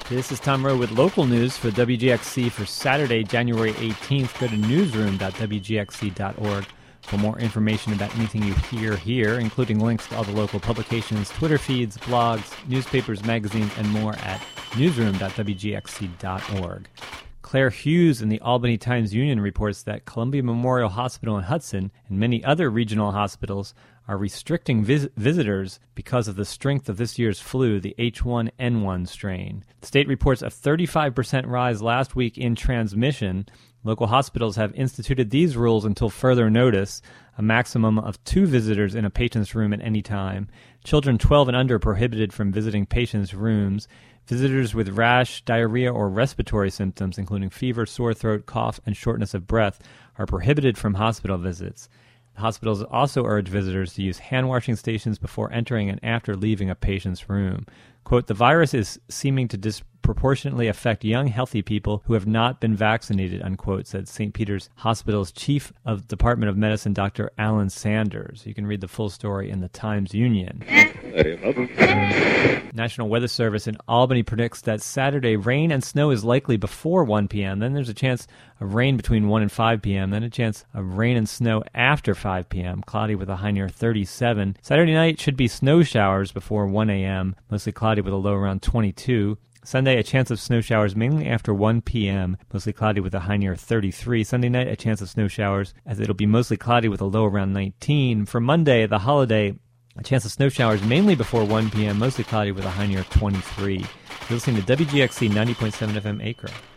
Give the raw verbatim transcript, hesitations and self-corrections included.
This is Tom Rowe with local news for W G X C for Saturday, January eighteenth. Go to newsroom dot w g x c dot org for more information about anything you hear here, including links to all the local publications, Twitter feeds, blogs, newspapers, magazines, and more at newsroom dot w g x c dot org. Claire Hughes in the Albany Times-Union reports that Columbia Memorial Hospital in Hudson and many other regional hospitals are restricting vis- visitors because of the strength of this year's flu, the H one N one strain. The state reports a thirty-five percent rise last week in transmission. Local hospitals have instituted these rules until further notice, a maximum of two visitors in a patient's room at any time. Children twelve and under prohibited from visiting patients' rooms. Visitors with rash, diarrhea, or respiratory symptoms, including fever, sore throat, cough, and shortness of breath, are prohibited from hospital visits. Hospitals also urge visitors to use hand-washing stations before entering and after leaving a patient's room. Quote, the virus is seeming to disproportionately affect young, healthy people who have not been vaccinated, unquote, said Saint Peter's Hospital's Chief of Department of Medicine, Doctor Alan Sanders. You can read the full story in the Times-Union. National Weather Service in Albany predicts that Saturday rain and snow is likely before one p.m. Then there's a chance of rain between one and five p.m. Then a chance of rain and snow after five p.m. Cloudy with a high near thirty-seven. Saturday night should be snow showers before one a.m. Mostly cloudy with a low around twenty-two. Sunday, a chance of snow showers mainly after one p.m., mostly cloudy with a high near thirty-three. Sunday night, a chance of snow showers, as it'll be mostly cloudy with a low around nineteen. For Monday, the holiday, a chance of snow showers mainly before one p.m., mostly cloudy with a high near twenty-three. You're listening to W G X C ninety point seven F M Acre.